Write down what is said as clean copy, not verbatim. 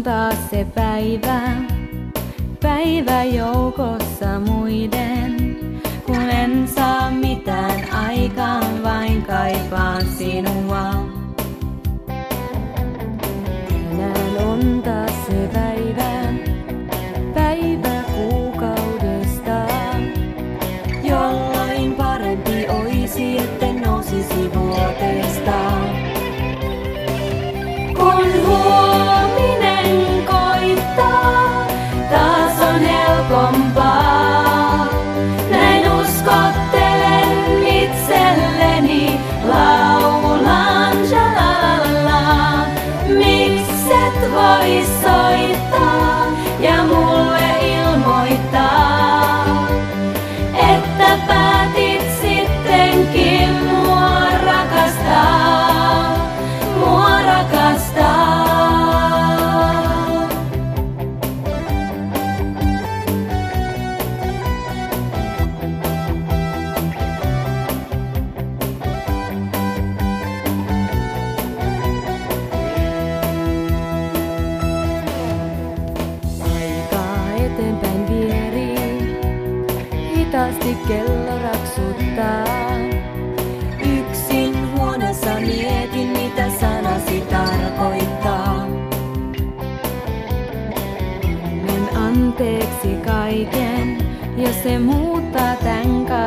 taas se päivä joukossa muiden. Kun en saa mitään aikaan, vain kaipaan sinua. Tänään on taas se päivä kuukaudesta, jolloin parempi oisi, etten nousisi vuoteesta. Kun huominen koittaa, taas on helpompaa. Näin uskottelen itselleni, laulan shalalala. Mikset vois soittaa ja mulle ilmoittaa, että päätit sittenkin mua rakastaa, mua rakastaa. Eteenpäin vierii, hitaasti kello raksuttaa. Yksin huoneessa mietin, mitä sanasi tarkoittaa. Men anteeksi kaiken, jos se muuttaa tän